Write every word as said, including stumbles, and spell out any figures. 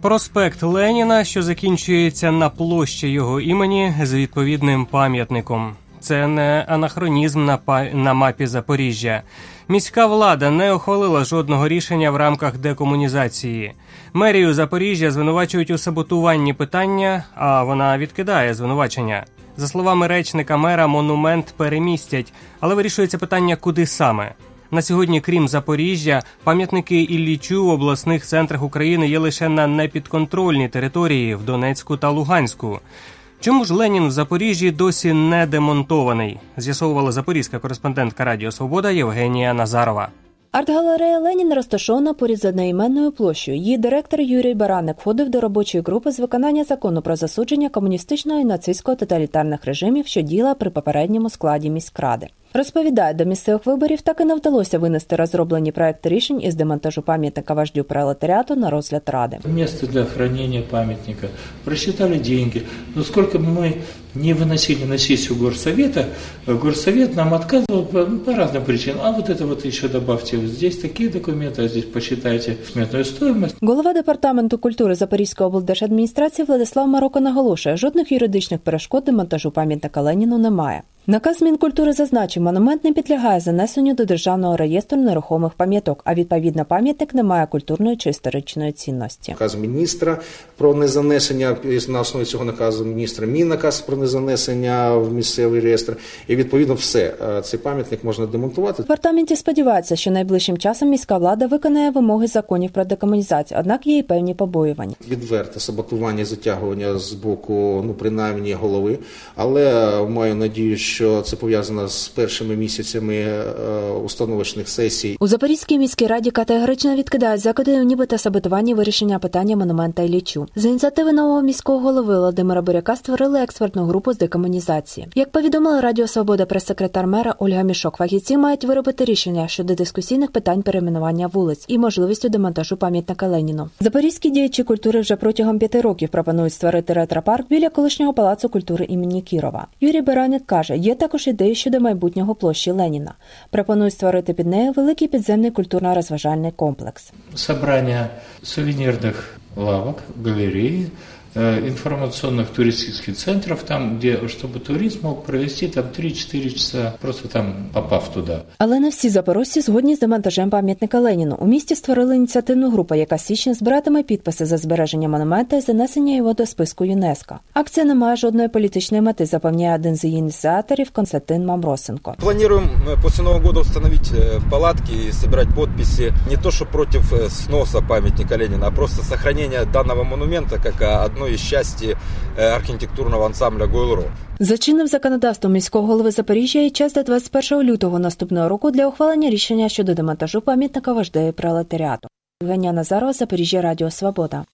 Проспект Леніна, що закінчується на площі його імені з відповідним пам'ятником. Це не анахронізм на, па... на мапі Запоріжжя. Міська влада не ухвалила жодного рішення в рамках декомунізації. Мерію Запоріжжя звинувачують у саботуванні питання, а вона відкидає звинувачення. За словами речника мера, монумент перемістять, але вирішується питання, куди саме. На сьогодні, крім Запоріжжя, пам'ятники Іллічу в обласних центрах України є лише на непідконтрольній території в Донецьку та Луганську. Чому ж Ленін в Запоріжжі досі не демонтований? З'ясовувала запорізька кореспондентка Радіо Свобода Євгенія Назарова. Арт-галерея «Ленін» розташована поряд з одноіменною площею. Її директор Юрій Бараник входив до робочої групи з виконання закону про засудження комуністичного і нацистського тоталітарних режимів, що діяла при попередньому складі міськради. Розповідає, до місцевих виборів так і не вдалося винести розроблені проекти рішень із демонтажу пам'ятника вождю пролетаріату на розгляд Ради. Місце для хранення пам'ятника. Просчитали деньги. Но сколько мы не выносили на сессию горсовета, горсовет нам отказывал по, ну, по разным причинам. А вот это вот еще добавьте, вот здесь такие документы, а здесь посчитайте сметную стоимость. Голова департаменту культури Запорізької облдержадміністрації Владислав Мароко наголошує, жодних юридичних перешкод демонтажу пам'ятника Леніну немає. Наказ Мінкультури зазначив, монумент не підлягає занесенню до Державного реєстру нерухомих пам'яток, а відповідно пам'ятник не має культурної чи історичної цінності. Наказ міністра про незанесення, на основі цього наказу міністра, мій наказ про незанесення в місцевий реєстр, і відповідно все, цей пам'ятник можна демонтувати. В департаменті сподіваються, що найближчим часом міська влада виконає вимоги законів про декомунізацію, однак є й певні побоювання. Відверте саботування і затягування з боку, ну принаймні, голови, але маю надію, що що це пов'язано з першими місяцями е, установочних сесій. У Запорізькій міській раді категорично відкидають закиди у нібито саботування вирішення питання монумента Іллічу. За ініціативи нового міського голови Володимира Буряка створили експертну групу з декомунізації. Як повідомила Радіо Свобода прес-секретар мера Ольга Мішок, фахівці мають виробити рішення щодо дискусійних питань перейменування вулиць і можливістю демонтажу пам'ятника Леніну. Запорізькі діячі культури вже протягом п'яти років пропонують створити ретропарк біля колишнього палацу культури імені Кірова. Юрій Бараник каже, є також ідеї щодо майбутнього площі Леніна. Пропонують створити під нею великий підземний культурно-розважальний комплекс. Собрання сувенірних лавок, галереї, информационных туристических центров, там, где, чтобы турист мог провести там три-чотири часа, просто там попав туди. Але не всі запорожці згодні з демонтажем пам'ятника Леніну. У місті створили ініціативну групу, яка з січня збиратиме підписи за збереження монумента і занесення його до списку ЮНЕСКО. Акція не має жодної політичної мети, запевняє один з її ініціаторів Константин Мамросенко. Планируем после Нового года установить палатки и собирать подписи не то, что против сноса памятника Ленина, а просто сохранения данного монумента как одно із часті архітектурного ансамбля Гойл-Ро. За чинним законодавством міського голови Запоріжжя є час до двадцять першого лютого наступного року для ухвалення рішення щодо демонтажу пам'ятника вождею пролетаріату. Євгенія Назарова, Запоріжжя, Радіо Свобода.